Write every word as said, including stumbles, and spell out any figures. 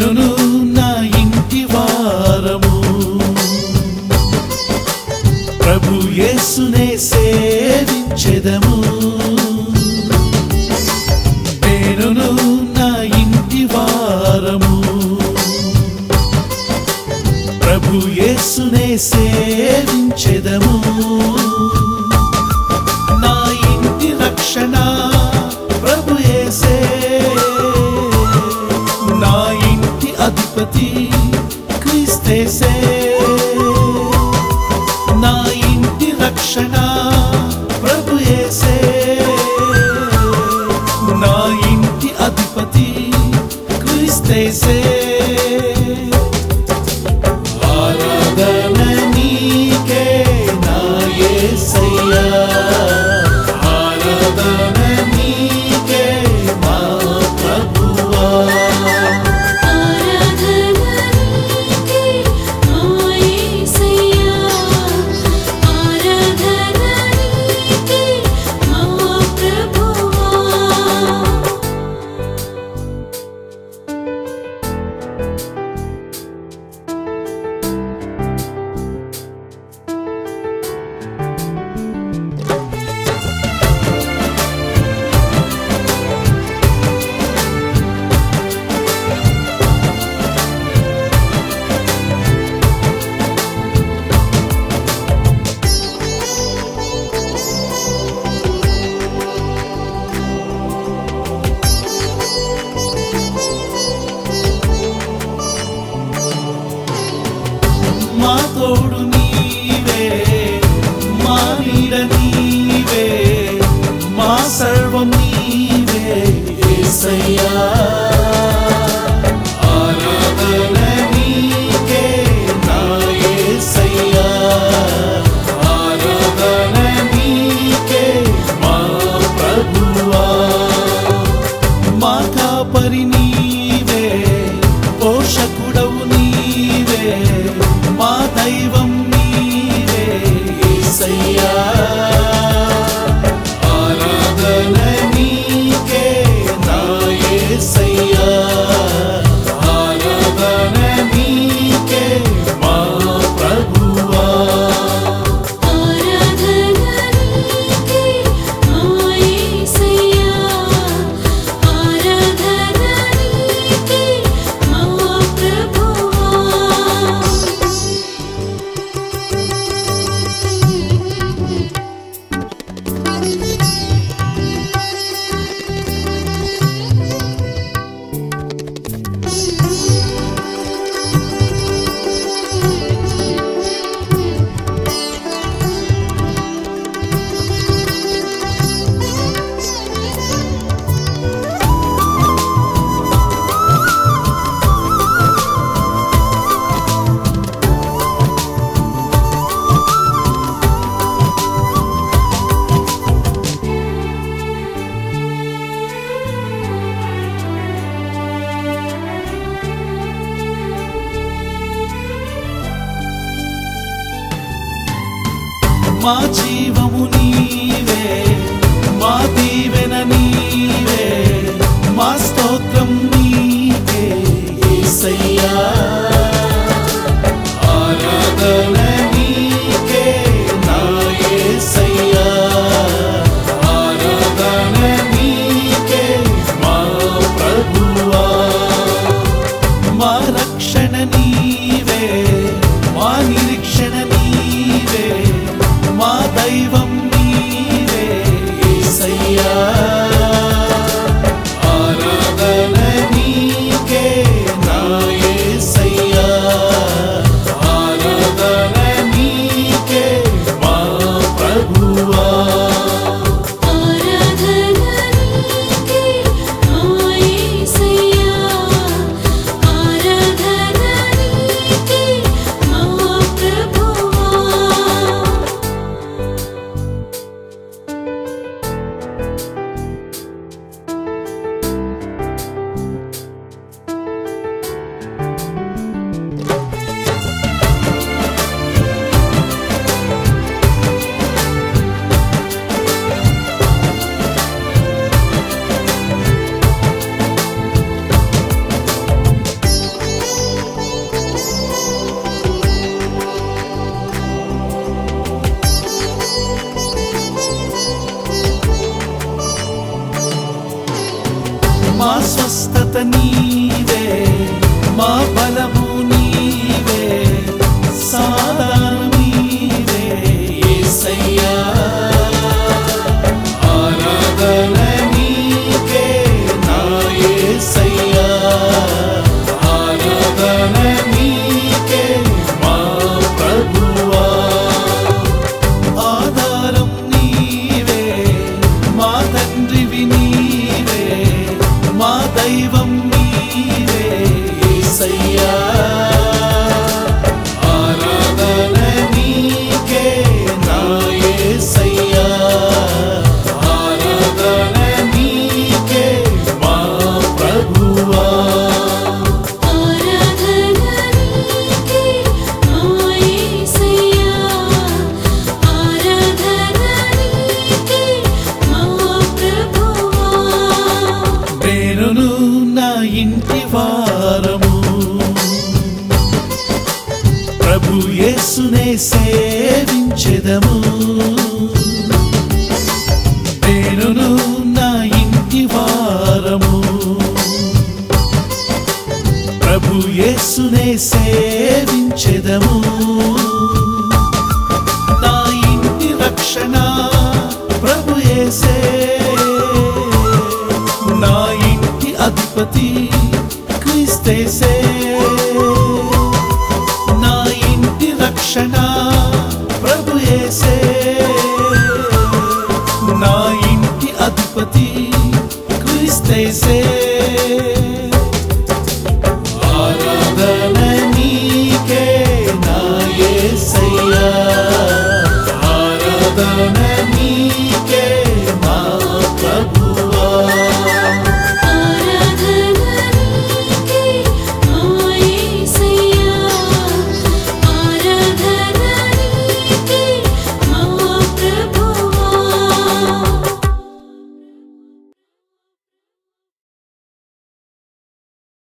నేనును నా ఇంటి వారము ప్రభు యేసునే సేవించెదము. నేనును నా ఇంటి వారము ప్రభు యేసునే సేవించెదము. నా ఇంటి రక్షణ ప్రభు యేసే, నా ఇంటి అధిపతి క్రీస్తేసే. నా ఇంటి రక్షణ ప్రభు యేసే, నా ఇంటి అధిపతి క్రీస్తేసే. ఆరాధన నీకే నా యేసయ్యా, ఆరాధన నీకే మా ప్రభువా. మా తోడు నీవే, మా నీడ నీవే, మా సర్వం నీవే యేసయ్యా. ఆరాధన నీకే నా యేసయ్యా, ఆరాధన నీకే మా ప్రభువా. మా కాపరి నీవే, పోషకుడవు నీవే, మా దైవం నీవే యేసయ్యా. ఆరాధన నీకే నా యేసయ్యా, ఆరాధన నీకే మా ప్రభువా. మా జీవము నీవే, మా దీవెన నీవే, మా స్తోత్రం నీకే యేసయ్యా. ఆరాధన నీకే నా యేసయ్యా, ఆరాధన నీకే మా ప్రభువా. మా రక్షణ నీవే, మా నిరీక్షణ నీవే, మా దైవం నీవే యేసయ్యా. మా స్వస్థత నీవే, మా బలము నీవే, సమాధానం నీవే యేసయ్యా. ఆరాధన నీకే నా యేసయ్యా, ఆరాధన నీకే మా ప్రభువా. ఆధారం నీవే, మా తండ్రివి నీవే, మా దైవం నీవే యేసయ్యా. ఆరాధన నీకే నా యేసయ్యా, ఆరాధన నీకే మా ప్రభువా. ఆరాధన నీకే నా యేసయ్యా, ఆరాధన నీకే మా ప్రభువా. నేనును నా ఇంటి వారము ప్రభు యేసునే సేవించెదము. నేనును నా ఇంటి వారము ప్రభు యేసునే సేవించెదము. నా ఇంటి రక్షణ ప్రభు యేసే, నా ఇంటి అధిపతి క్రీస్తేసే. నా ఇంటి రక్షణ ప్రభు యేసే, నా ఇంటి అధిపతి క్రీస్తేసే.